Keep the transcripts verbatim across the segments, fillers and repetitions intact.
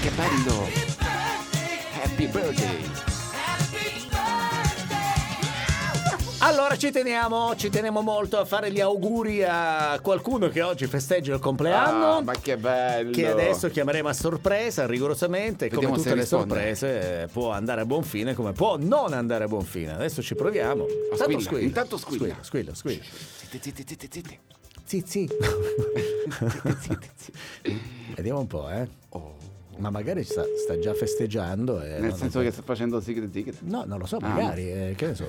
che bello! Happy birthday! Allora ci teniamo, ci teniamo molto a fare gli auguri a qualcuno che oggi festeggia il compleanno. Ah, ma che bello! Che adesso chiameremo a sorpresa, rigorosamente. Vediamo come se tutte le risponde. sorprese, eh, può andare a buon fine come può non andare a buon fine. Adesso ci proviamo. Oh, Tanto squilla, intanto squilla. Squilla, squilla, squilla. Zitti, zitti, zitti, zitti. Zizi. Vediamo un po', eh. Oh. Ma magari sta, sta già festeggiando. E Nel non senso è- che sta facendo secret ticket. No, non lo so, Ah. magari, eh, che ne so.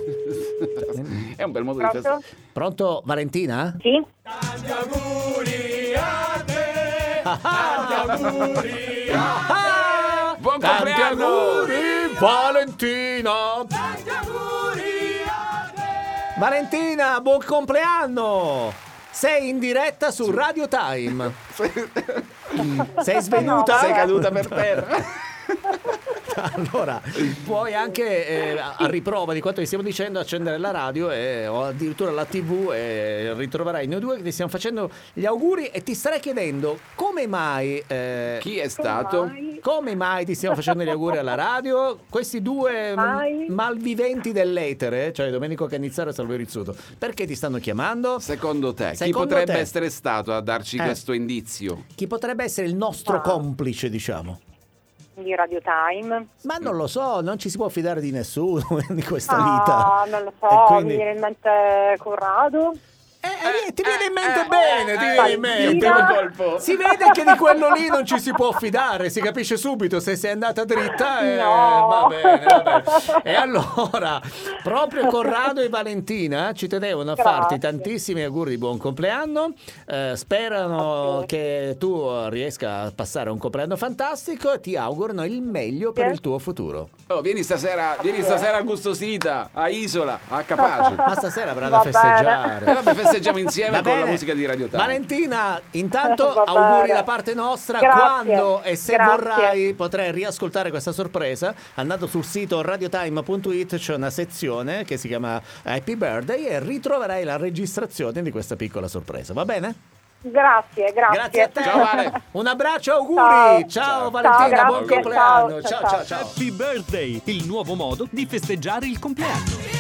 È un bel modo di festa. Pronto? Pronto, Valentina? Sì? Tanti auguri a te! Tanti auguri a te! Buon Tanti compleanno! auguri, Valentina! Tanti auguri a te! Valentina, buon compleanno! Sei in diretta su Radio Time. Sei svenuta? Sei caduta per terra. Allora, puoi anche eh, a riprova di quanto ti stiamo dicendo accendere la radio e, o addirittura la tivù e ritroverai noi due che ti stiamo facendo gli auguri e ti starei chiedendo come mai eh, Chi è stato? Mai. come mai ti stiamo facendo gli auguri alla radio? Questi due Mai. m- malviventi dell'etere, cioè Domenico Cannizzaro e Salvo Rizzuto, perché ti stanno chiamando? Secondo te, chi Secondo potrebbe te? essere stato a darci Eh. questo indizio? Chi potrebbe essere il nostro Ah. complice, diciamo? Di Radio Time. Ma non lo so, non ci si può fidare di nessuno in questa Ah, vita. non lo E so, quindi- mi viene in mente Corrado. Eh, eh, ti viene in mente eh, bene, eh, ti eh, viene in Valentina. mente. il primo colpo. Si vede che di quello lì non ci si può fidare, si capisce subito se sei andata dritta. E No. va bene, va bene. E allora, proprio Corrado e Valentina ci tenevano a Grazie. farti tantissimi auguri di buon compleanno. Eh, sperano che tu riesca a passare un compleanno fantastico e ti augurano il meglio per Sì. il tuo futuro. Oh, vieni stasera, vieni stasera a Gustosita, a Isola, a Capace. Ma stasera avranno Va da bene. E festeggiare. vabbè, festeggiamo insieme Va con la bene. musica di Radio Time. Valentina, intanto Va auguri bene. da parte nostra. Grazie. Quando e se Grazie. vorrai potrai riascoltare questa sorpresa andando sul sito radiotime punto it, c'è una sezione che si chiama Happy Birthday e ritroverai la registrazione di questa piccola sorpresa, va bene? Grazie, grazie. Grazie a te. Ciao, Vale. Un abbraccio, auguri. Ciao, Ciao. Valentina, Ciao, buon grazie. compleanno. Ciao, Ciao, ciao, ciao, ciao. Happy Birthday, il nuovo modo di festeggiare il compleanno.